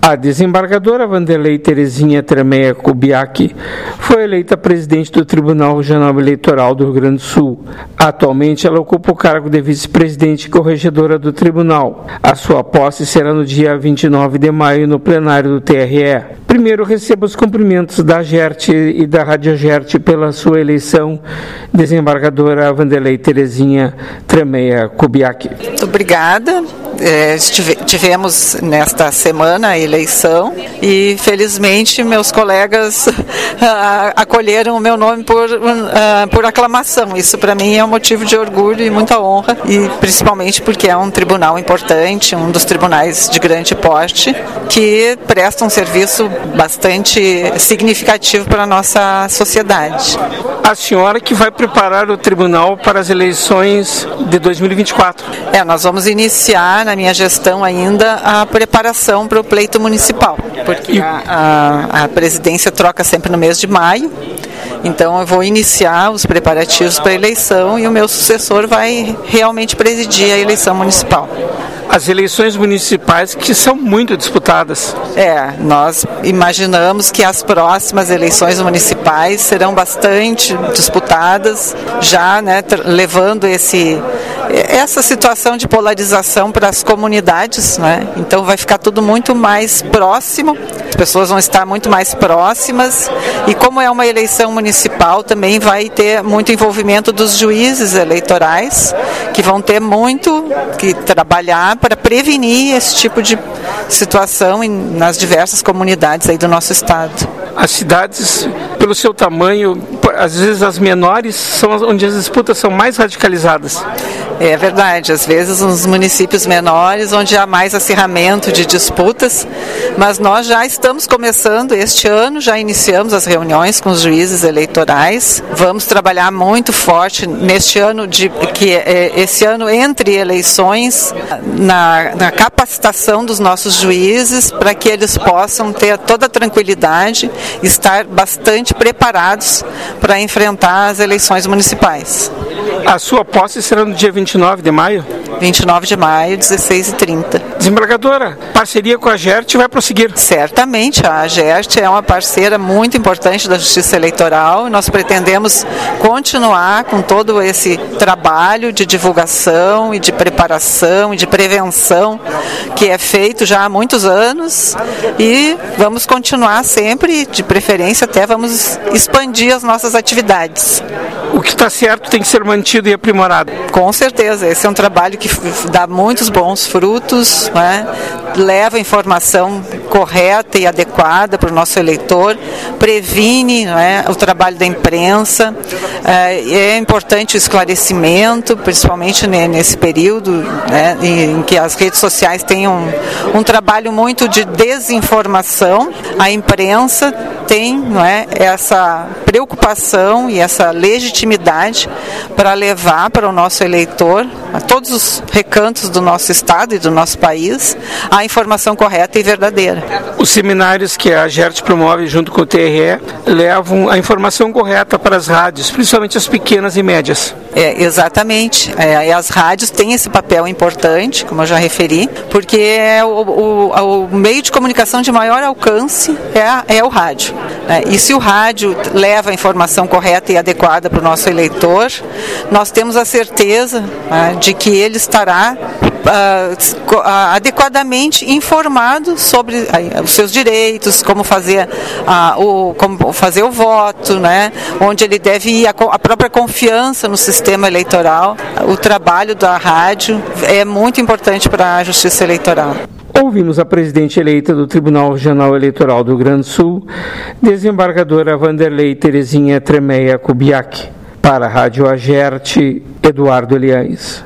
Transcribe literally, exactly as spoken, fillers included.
A desembargadora Wanderlei Terezinha Tremeia Kubiak foi eleita presidente do Tribunal Regional Eleitoral do Rio Grande do Sul. Atualmente, ela ocupa o cargo de vice-presidente e corregedora do tribunal. A sua posse será no dia vinte e nove de maio, no plenário do T R E. Primeiro, receba os cumprimentos da Agerte e da Rádio Agerte pela sua eleição, desembargadora Wanderlei Terezinha Tremeia Kubiak. Muito obrigada. É, tivemos nesta semana a eleição e felizmente meus colegas ah, acolheram o meu nome por, ah, por aclamação. Isso para mim é um motivo de orgulho e muita honra, e principalmente porque é um tribunal importante, um dos tribunais de grande porte, que presta um serviço bastante significativo para a nossa sociedade. A senhora que vai preparar o tribunal para as eleições de dois mil e vinte e quatro. É, nós vamos iniciar na minha gestão ainda a preparação para o pleito municipal, porque a, a, a presidência troca sempre no mês de maio, então eu vou iniciar os preparativos para a eleição e o meu sucessor vai realmente presidir a eleição municipal. As eleições municipais que são muito disputadas. É, nós imaginamos que as próximas eleições municipais serão bastante disputadas, já, né, levando esse, essa situação de polarização para as comunidades, né? Então vai ficar tudo muito mais próximo, as pessoas vão estar muito mais próximas, e como é uma eleição municipal, também vai ter muito envolvimento dos juízes eleitorais, que vão ter muito que trabalhar para prevenir esse tipo de situação em, nas diversas comunidades aí do nosso estado. As cidades, pelo seu tamanho, às vezes as menores são onde as disputas são mais radicalizadas. É verdade, às vezes nos municípios menores, onde há mais acirramento de disputas, mas nós já estamos começando este ano, já iniciamos as reuniões com os juízes eleitorais, vamos trabalhar muito forte neste ano, de, que é, esse ano entre eleições, na, na capacitação dos nossos juízes, para que eles possam ter toda a tranquilidade, estar bastante preparados para enfrentar as eleições municipais. A sua posse será no dia vinte e nove de maio? vinte e nove de maio, dezesseis e trinta. Desembargadora, parceria com a Agerte vai prosseguir? Certamente, a Agerte é uma parceira muito importante da Justiça Eleitoral e nós pretendemos continuar com todo esse trabalho de divulgação e de preparação e de prevenção que é feito já há muitos anos, e vamos continuar sempre, de preferência até vamos expandir as nossas atividades. O que está certo tem que ser mantido e aprimorado. Com certeza, esse é um trabalho que dá muitos bons frutos, né? Leva informação correta e adequada para o nosso eleitor, previne, né, o trabalho da imprensa, é importante o esclarecimento, principalmente nesse período, né, em que as redes sociais têm um, um trabalho muito de desinformação. A imprensa tem, não é, essa preocupação e essa legitimidade para levar para o nosso eleitor, a todos os recantos do nosso estado e do nosso país, a informação correta e verdadeira. Os seminários que a Agerte promove junto com o T R E levam a informação correta para as rádios, principalmente as pequenas e médias. É, exatamente. É, as rádios têm esse papel importante, como eu já referi, porque é o, o, o meio de comunicação de maior alcance é, a, é o rádio. É, e se o rádio leva a informação correta e adequada para o nosso eleitor, nós temos a certeza, né, de que ele estará uh, uh, adequadamente informado sobre uh, os seus direitos, como fazer, uh, o, como fazer o voto, né, onde ele deve ir, a, a própria confiança no sistema eleitoral. O trabalho da rádio é muito importante para a Justiça Eleitoral. Ouvimos a presidente eleita do Tribunal Regional Eleitoral do Rio Grande do Sul, desembargadora Wanderlei Terezinha Tremeia Kubiak. Para a Rádio Agerte, Eduardo Eliães.